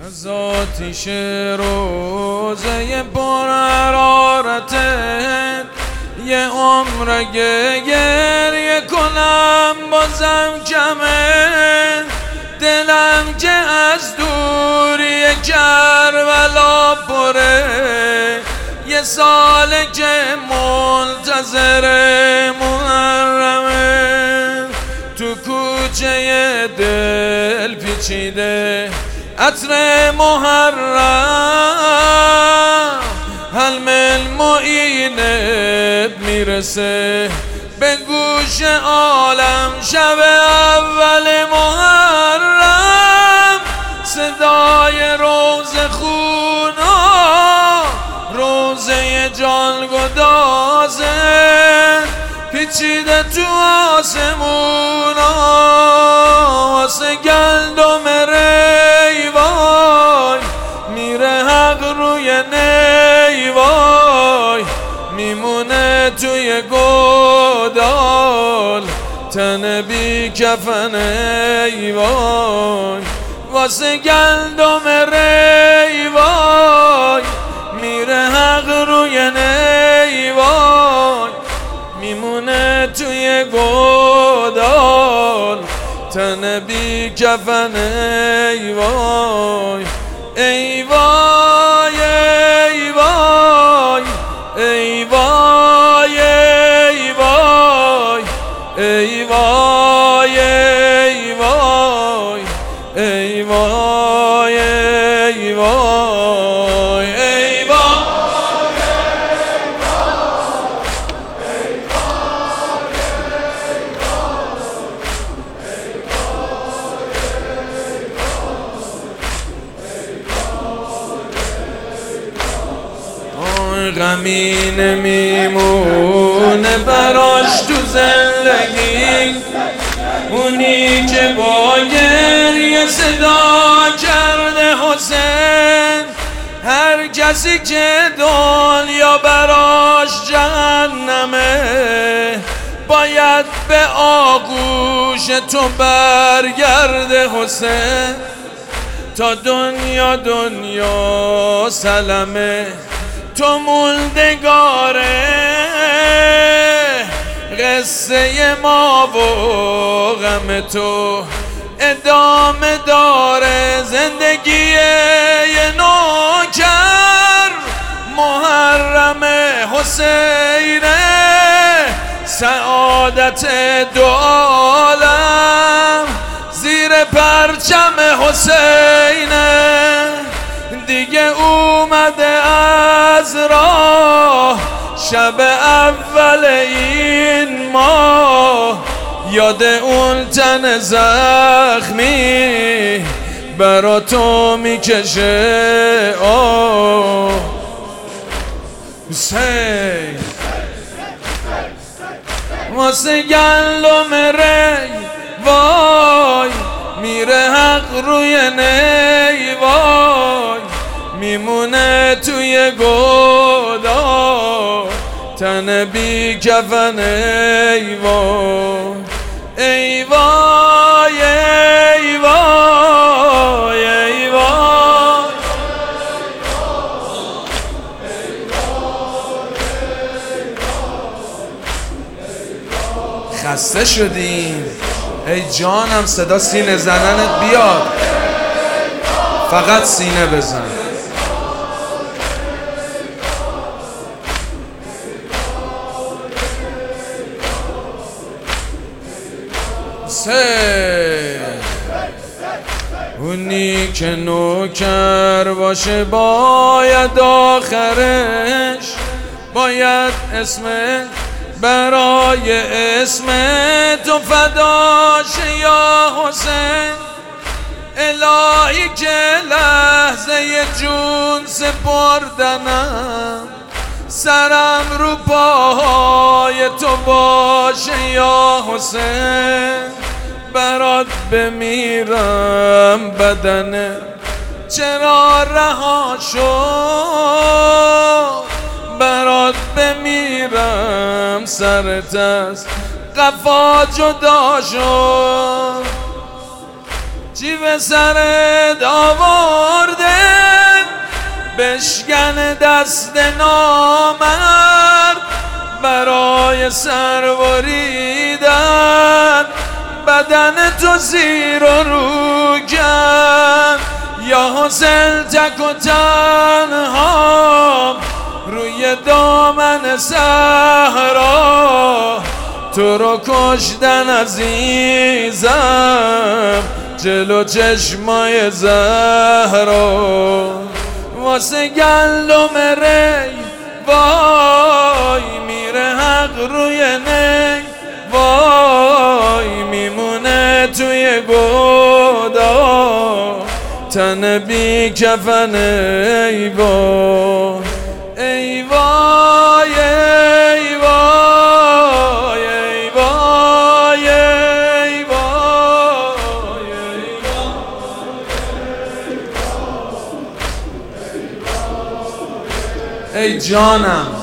از آتیش روزه پر حرارتت یه عمر گریه کنم بازم کمه. دلم که از دوری کربلا پره، یه ساله که منتظر محرمه. تو کوچه دل پیچیده عطر محرم، حلم المعینب میرسه به گوش عالم. شب اول محرم صدای روزه خونا، روزه جان گدازه پیچیده تو آسمونا. واسه گندم ری وای میره حق روی نی وای، میمونه توی گودال تن بی کفن ای وای. واسه گندم ری وای میره حق روی نی وای، میمونه توی گودال تن بی کفن ای وای. ای وای ای وای ای وای ای وای ای وای ای وای ای وای ای وای ای غمی نمیمونه براش تو زندگی، اونی که با گریه صدا کرده حسین. هر کسی که دنیا براش جهنمه، باید به آغوش تو برگرده حسین. تا دنیا دنیا سلامه، تو موندگاره قصه ما و غم تو ادامه داره. زندگی یه نوکر محرم حسینه، سعادت دو عالم زیر پرچم حسینه. دیگه اومده از راه شب اول این ماه، یاد اون تن زخمی برا تو میکشه. حسین واسه گندم ری وای میره حق روی نی وای، میمونه توی گودا تن بی کفن ای وای. ای وای ای وای ای وای خسته شدیم ای جانم، صدا سینه زننت بیاد، فقط سینه بزن. اونی که نوکر باشه باید آخرش، باید اسمت برای اسم تو فداشه یا حسین. الهی که لحظه جون سپردنم، سرم رو پاهای تو باشه یا حسین. برات بمیرم بدنه چرا رها شد، برات بمیرم سرت از قفا جدا شد. چی به سرت آورده بشکن دست نامرد برای سر بریدن، بدن تو زیر و رو کرد یا حسین تک و تنها روی دامن صحرا. تو رو کشتن عزیزم جلو چشمای زهرا، واسه گندم ری وای میره حق روی نی، وای میمونه توی گودا تن بی کفن. ای وای ای وای ای وای ای وای ای وای ای جانم.